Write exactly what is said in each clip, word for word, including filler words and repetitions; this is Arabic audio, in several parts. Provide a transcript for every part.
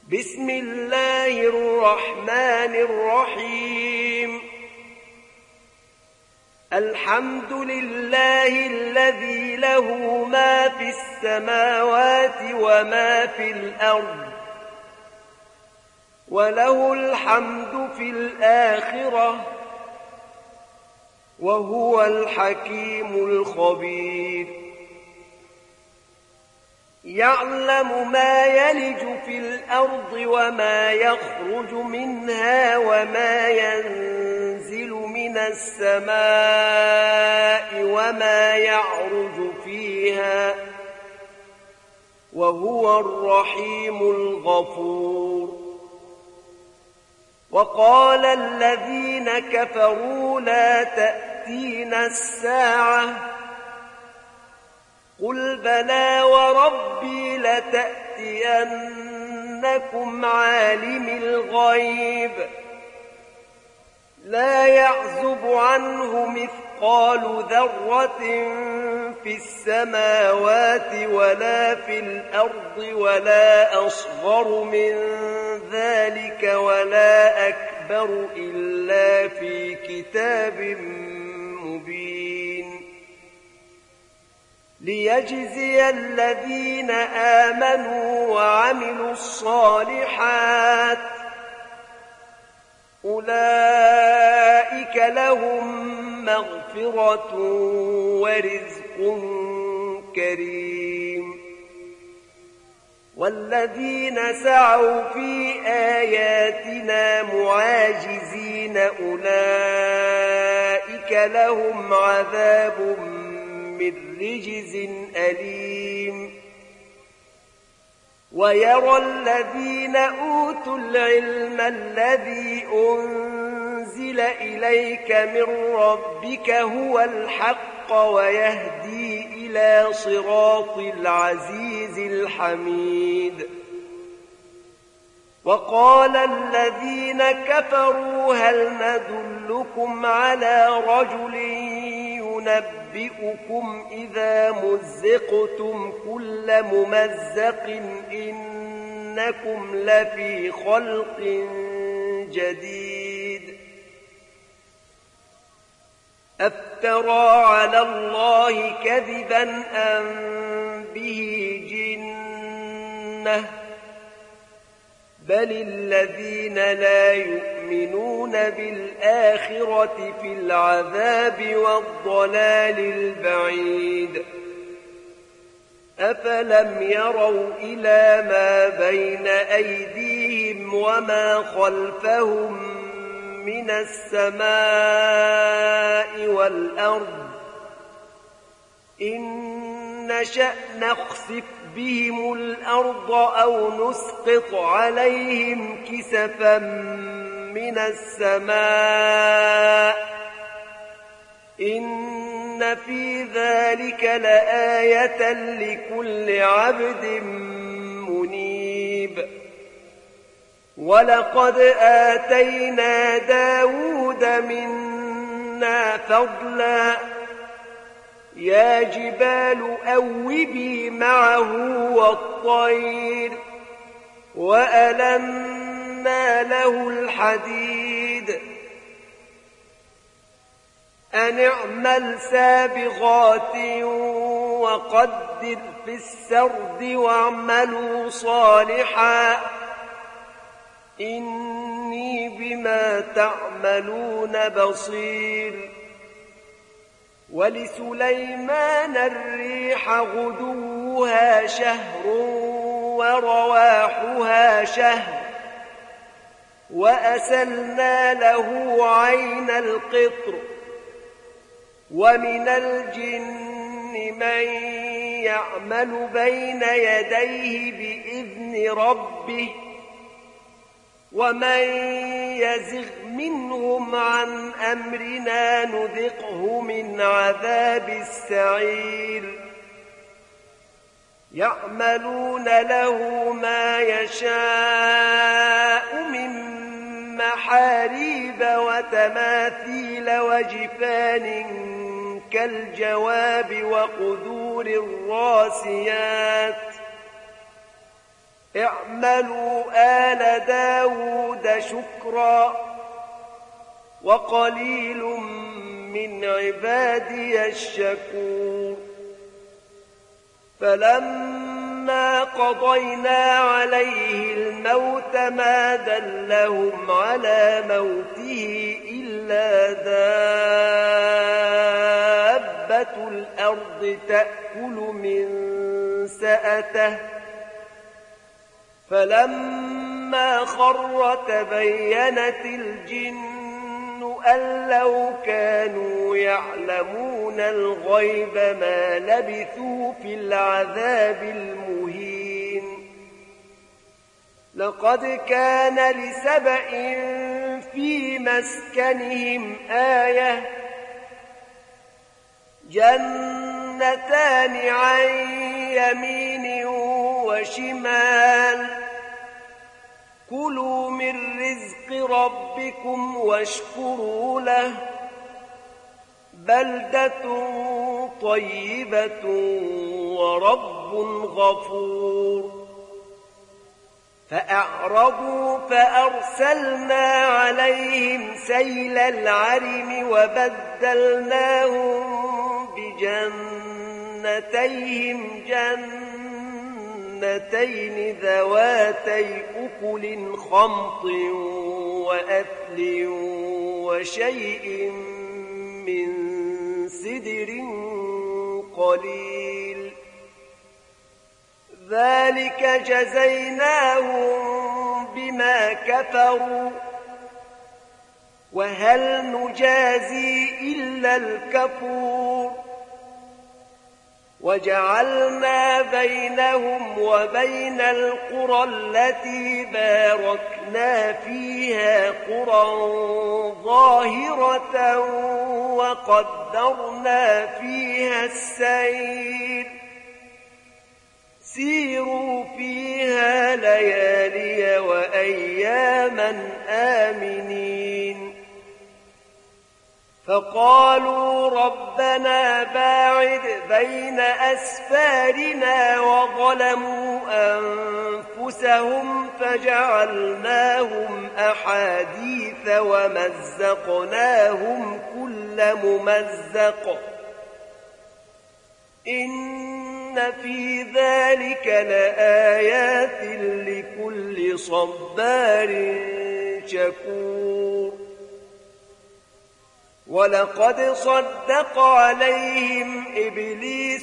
بسم الله الرحمن الرحيم الحمد لله الذي له ما في السماوات وما في الأرض وله الحمد في الآخرة وهو الحكيم الخبير يعلم ما يلج في الأرض وما يخرج منها وما ينزل من السماء وما يعرج فيها وهو الرحيم الغفور وقال الذين كفروا لا تأتينا الساعة قل بلى وربي لتأتينكم عالم الغيب لا يعزب عنه مثقال ذرة في السماوات ولا في الأرض ولا أصغر من ذلك ولا أكبر إلا في كتاب مبين ليجزي الذين آمنوا وعملوا الصالحات أولئك لهم مغفرة ورزق كريم والذين سعوا في آياتنا معاجزين أولئك لهم عذاب من رجز أليم ويرى الذين أوتوا العلم الذي أنزل إليك من ربك هو الحق ويهدي إلى صراط العزيز الحميد وقال الذين كفروا هل ندلكم على رجل ينبئكم إذا مزقتم كل ممزق إنكم لفي خلق جديد أفترى على الله كذبا أم به جنة بل الذين لا يؤمنون بالآخرة في العذاب والضلال البعيد أفلم يروا إلى ما بين أيديهم وما خلفهم من السماء والأرض إن نشأ نخسف بهم الأرض أو نسقط عليهم كسفا من السماء إن في ذلك لآية لكل عبد منيب ولقد آتينا داود منا فضلا يا جبال أوبي معه والطير وألنا له الحديد أن اعمل سابغات وقدر في السرد واعملوا صالحا إني بما تعملون بصير ولسليمان الريح غدوها شهر ورواحها شهر وأسلنا له عين القطر ومن الجن من يعمل بين يديه بإذن ربه ومن يزغ منهم عن أمرنا نذقه من عذاب السعير يعملون له ما يشاء من محاريب وتماثيل وجفان كالجواب وقدور الراسيات اعملوا آل داود شكرا وقليل من عبادي الشكور فلما قضينا عليه الموت ما دلهم على موته إلا دابة الأرض تأكل من سأته فلما خر تبينت الجن أن لو كانوا يعلمون الغيب ما لبثوا في العذاب المهين لقد كان لسبأ في مسكنهم آية جنتان عن يمين وشمال كلوا من رزق ربكم واشكروا له بلدة طيبة ورب غفور فأعرضوا فأرسلنا عليهم سيل العرم وبدلناهم بجنتيهم جنتين ذواتي أكل خمط وأثل وشيء من سدر قليل ذلك جزيناهم بما كفروا وهل نجازي إلا الكفور وجعلنا بينهم وبين القرى التي باركنا فيها قرى ظاهرة وقدرنا فيها السير سيروا فيها ليالي وأياما آمنين فقالوا ربنا باعد بين أسفارنا وظلموا أنفسهم فجعلناهم أحاديث ومزقناهم كل ممزق إن في ذلك لآيات لكل صبار شكور ولقد صدق عليهم إبليس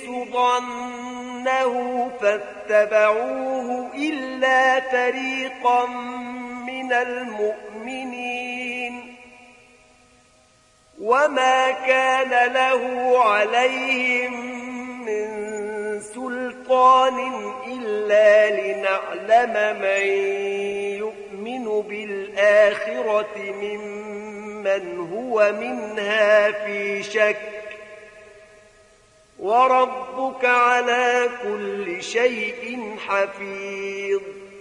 ظنه فاتبعوه إلا فريقا من المؤمنين وما كان له عليهم من سلطان إلا لنعلم من يؤمن بالآخرة ممن هو منها في شك وربك على كل شيء حفيظ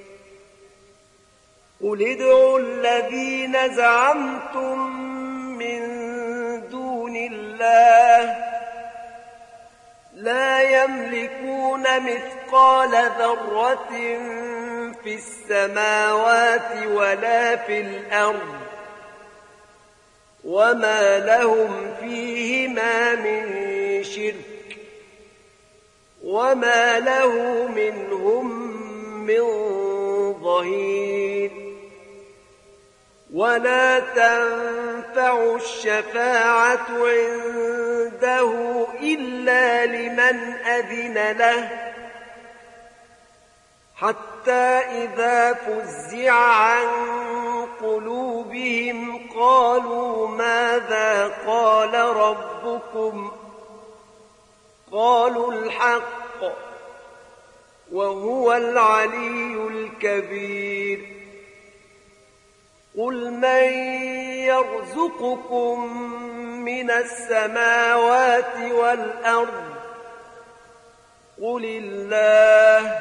قل ادعوا الذين زعمتم من دون الله لا يملكون مثقال ذرة في السماوات ولا في الأرض وما لهم فيهما من شرك وما له منهم من ظهير ولا تنفع الشفاعة عنده إلا لمن أذن له حتى إذا فزع عن قلوبهم قالوا ماذا قال ربكم قالوا الحق وهو العلي الكبير قل من يرزقكم من السماوات والأرض قل الله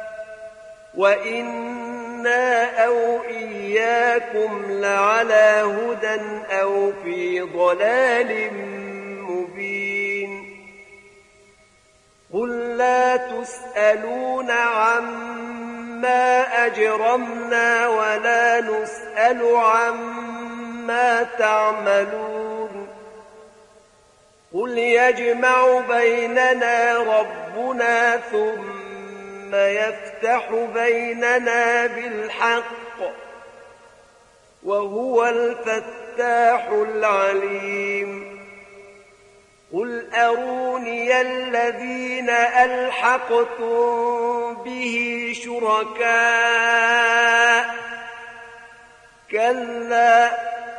وإنا أو إياكم لعلى هدى أو في ضلال مبين قل لا تسألون عما عما أجرمنا ولا نسأل عما تعملون قل يجمع بيننا ربنا ثم يفتح بيننا بالحق وهو الفتاح العليم قل أروني الذين ألحقتم به شركاء كلا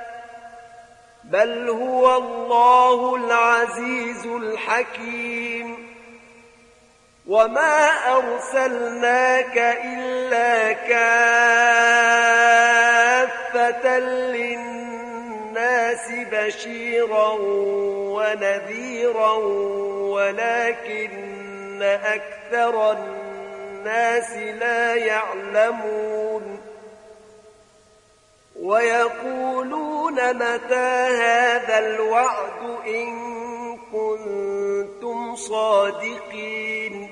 بل هو الله العزيز الحكيم وما أرسلناك إلا كافة للناس بشيرا ونذيرا ولكن أكثر الناس لا يعلمون ويقولون متى هذا الوعد إن كنتم صادقين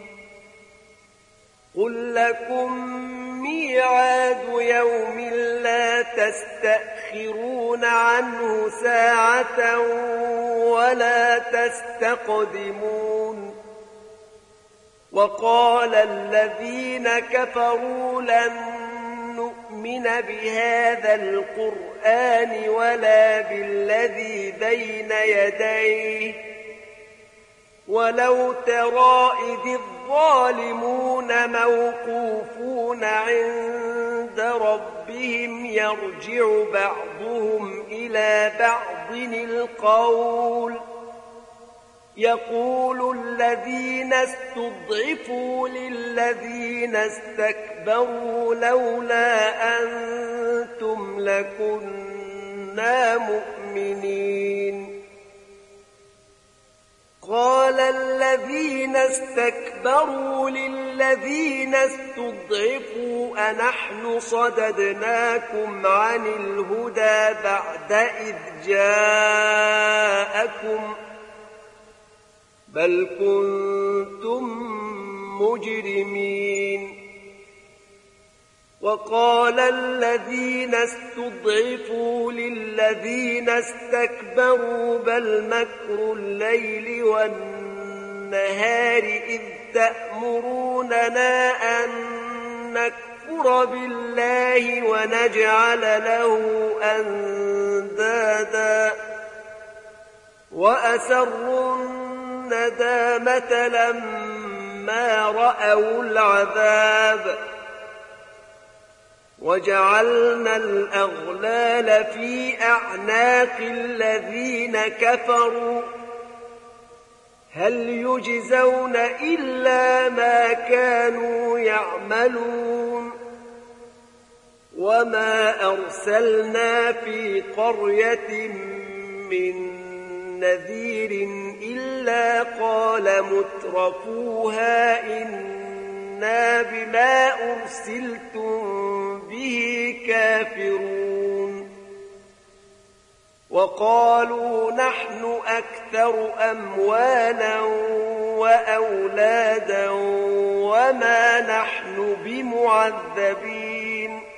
قل لكم ميعاد يوم لا تستأخرون عنه ساعة ولا تستقدمون وقال الذين كفروا لن نؤمن بهذا القرآن ولا بالذي بين يديه ولو ترى إذ الظالمون موقوفون عند ربهم يرجع بعضهم إلى بعض القول يقول الذين استضعفوا للذين استكبروا لولا أنتم لكنا مؤمنين قال الذين استكبروا للذين استضعفوا أنحن صددناكم عن الهدى بعد إذ جاءكم بل كنتم مجرمين وقال الذين استضعفوا للذين استكبروا بل مكر الليل والنهار إذ تأمروننا أن نكفر بالله ونجعل له أندادا وأسروا الندامة لما رأوا العذاب وجعلنا الأغلال في أعناق الذين كفروا هل يجزون إلا ما كانوا يعملون وما أرسلنا في قرية من نذير إلا قال مترفوها إنا بما أرسلتم به كافرون وقالوا نحن أكثر أموالا وأولادا وما نحن بمعذبين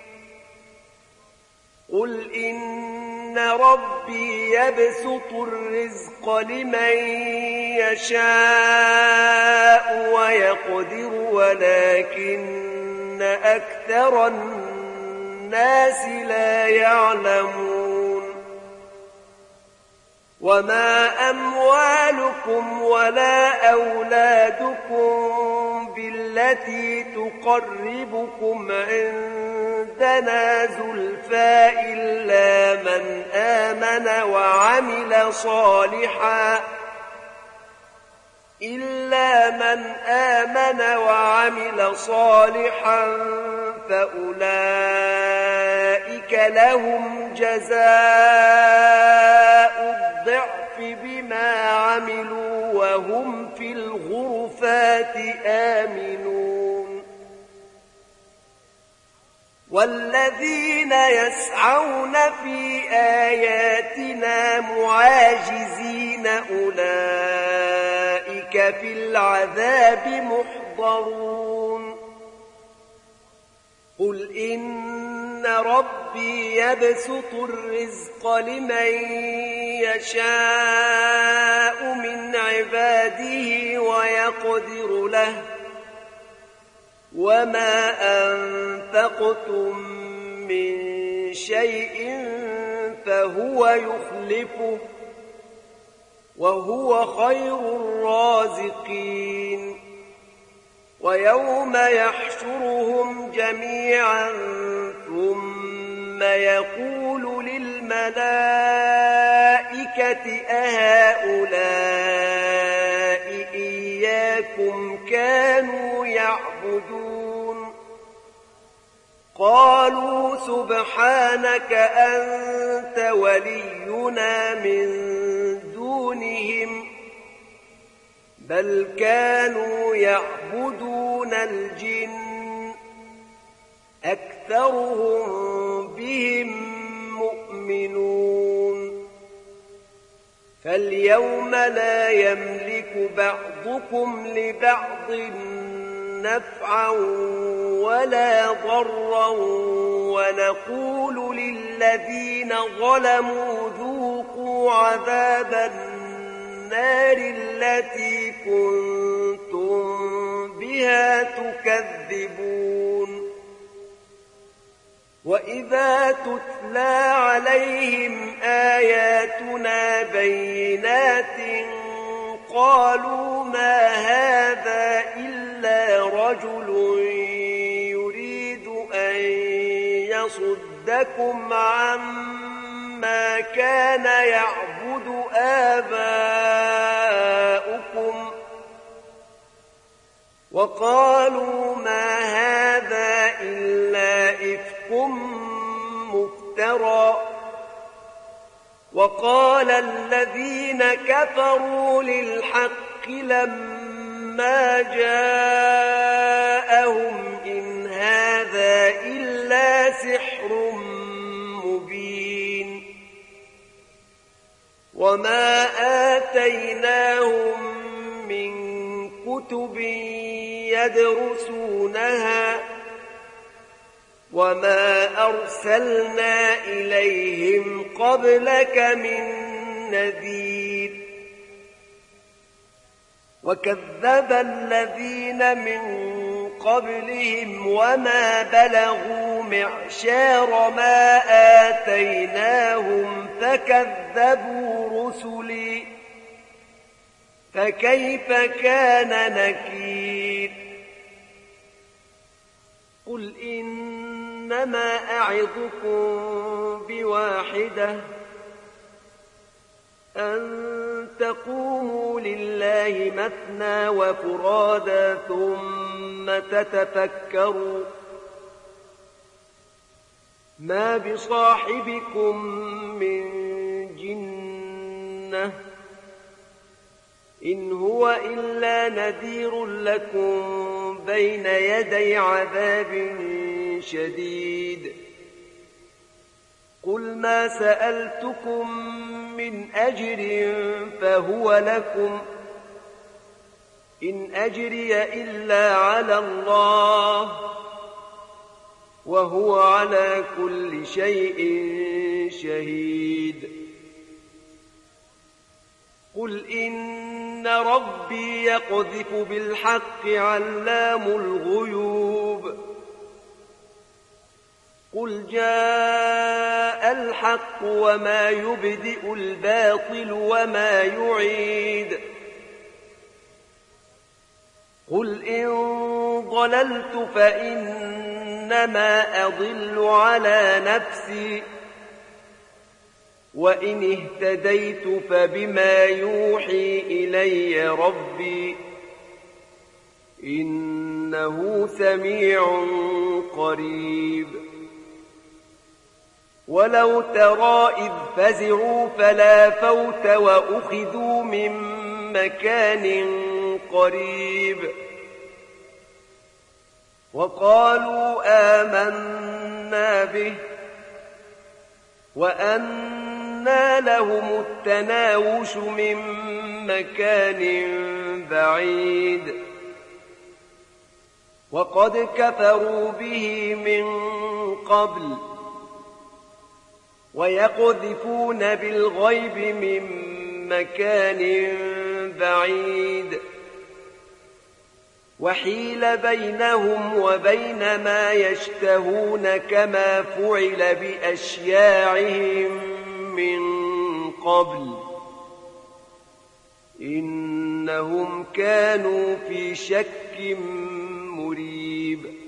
قل إن ربي يبسط الرزق لمن يشاء ويقدر ولكن أكثر الناس لا يعلمون وما أموالكم ولا أولادكم بالتي تقربكم عندنا زلفى إلا من آمن وعمل صالحا إلا من آمن وعمل صالحا فأولئك لهم جزاء الضعف بما عملوا وهم في الغرفات آمنون والذين يسعون في آياتنا معاجزين أولئك في العذاب محضرون قل إن ربي يبسط الرزق لمن يشاء من عباده ويقدر له وما أنفقتم من شيء فهو يخلفه وهو خير الرازقين ويوم يحشرهم جميعا ثم يقول للملائكة أهؤلاء إياكم كانوا يعبدون قالوا سبحانك أنت ولينا من دونهم بل كانوا يعبدون الجن أكثرهم بهم مؤمنون فاليوم لا يملك بعضكم لبعض نفعا ولا ضرا ونقول للذين ظلموا ذوقوا عذاب النار التي كنتم بها تكذبون وإذا تتلى عليهم آياتنا بينات قالوا ما هذا إلا رجل يريد أن يصدكم عما كان يعبد آباؤكم وقالوا ما هذا إلا إفك مفترى وقال الذين كفروا للحق لما جاءهم إن هذا إلا سحر مبين وما آتيناهم من كتب يدرسونها وما أرسلنا إليهم قبلك من نذير وكذب الذين من قبلهم وما بلغوا معشار ما آتيناهم فكذبوا رسلي فكيف كان نكير قل إنما أعظكم بواحدة أن تقوموا لله مثنى وفرادا ثم تتفكروا ما بصاحبكم من جنة إن هو إلا نذير لكم بين يدي عذاب شديد قل ما سألتكم من أجر فهو لكم إن أجري إلا على الله وهو على كل شيء شهيد قل إن ربي يقذف بالحق علام الغيوب قل جاء الحق وما يبدئ الباطل وما يعيد قل إن ضللت فإنما أضل على نفسي وإن اهتديت فبما يوحي إلي ربي إنه سميع قريب ولو ترى إذ فزعوا فلا فوت وأخذوا من مكان قريب وقالوا آمنا به وأنى لهم التناوش من مكان بعيد وقد كفروا به من قبل ويقذفون بالغيب من مكان بعيد وحيل بينهم وبين ما يشتهون كما فعل بأشياعهم من قبل إنهم كانوا في شك مريب